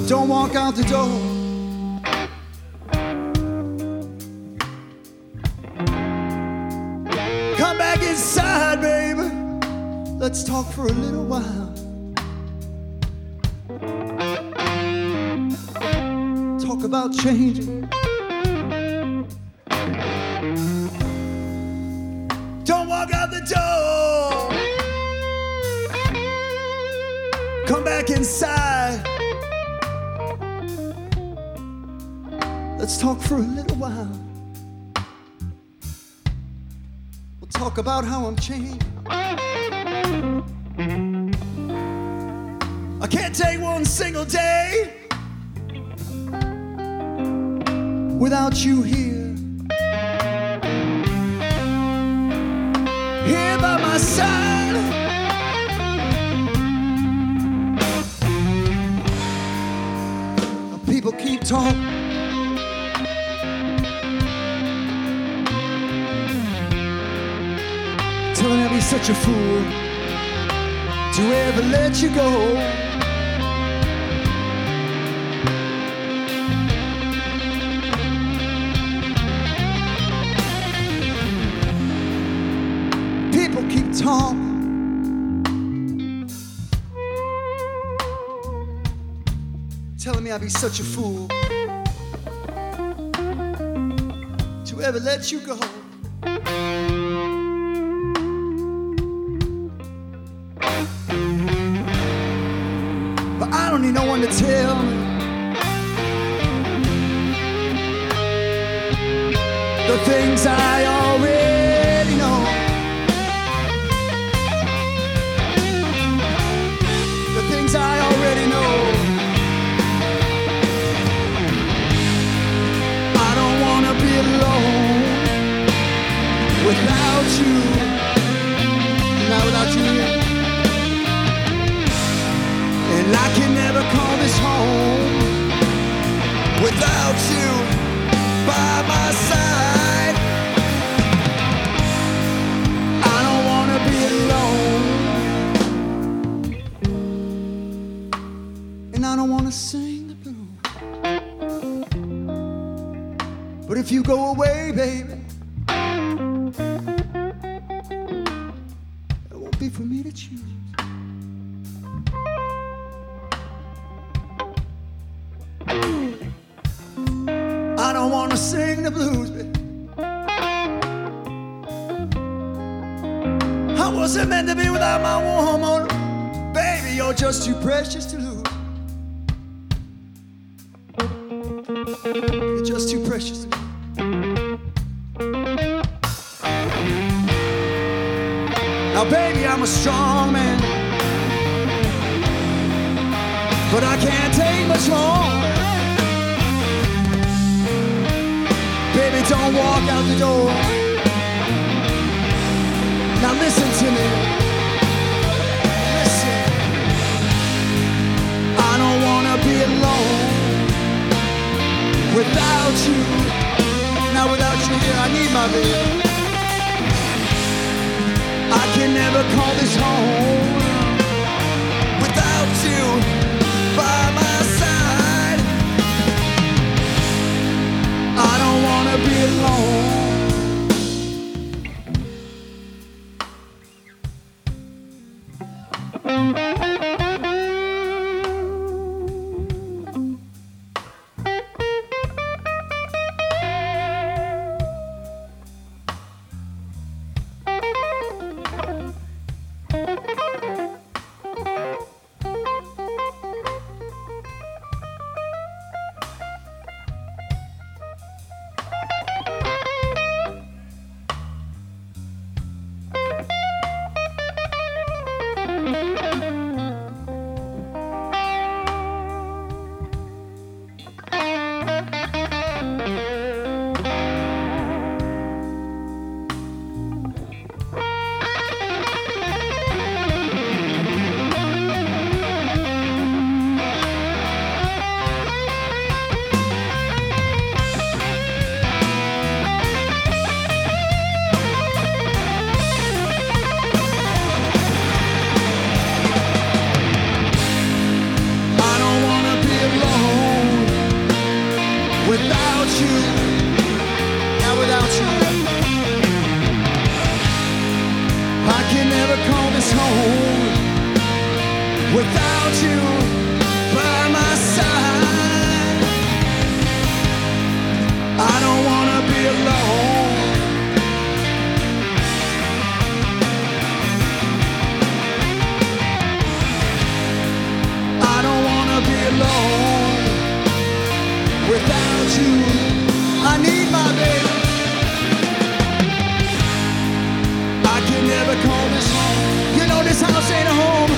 Don't walk out the door. Come back inside, baby. Let's talk for a little while. Talk about changing. Don't walk out the door. Come back inside. Let's talk for a little while. We'll talk about how I'm changing. I can't take one single day without you here. Here by my side. People keep talking. Telling I'd be such a fool to ever let you go. People keep talking. Telling me I'd be such a fool to ever let you go. I don't need no one to tell me the things I already know. The things I already know. I don't want to be alone without you. Not without you here. And I can never call this home without you by my side. I don't want to be alone, and I don't want to sing the blues. But if you go away, baby, it won't be for me to choose. I don't want to sing the blues, baby. I wasn't meant to be without my woman. Baby, you're just too precious to lose. You're just too precious to lose. Now, baby, I'm a strong man, but I can't take much more. Baby, don't walk out the door. Now listen to me. Listen. I don't want to be alone without you. Now without you here, I need my baby. I can never call this home without you by my side. I don't want to be alone. you, not without you. I can never call this home without you by my side. I don't wanna be alone. I don't wanna be alone without you. I need my baby. I can never call this home. You know this house ain't a home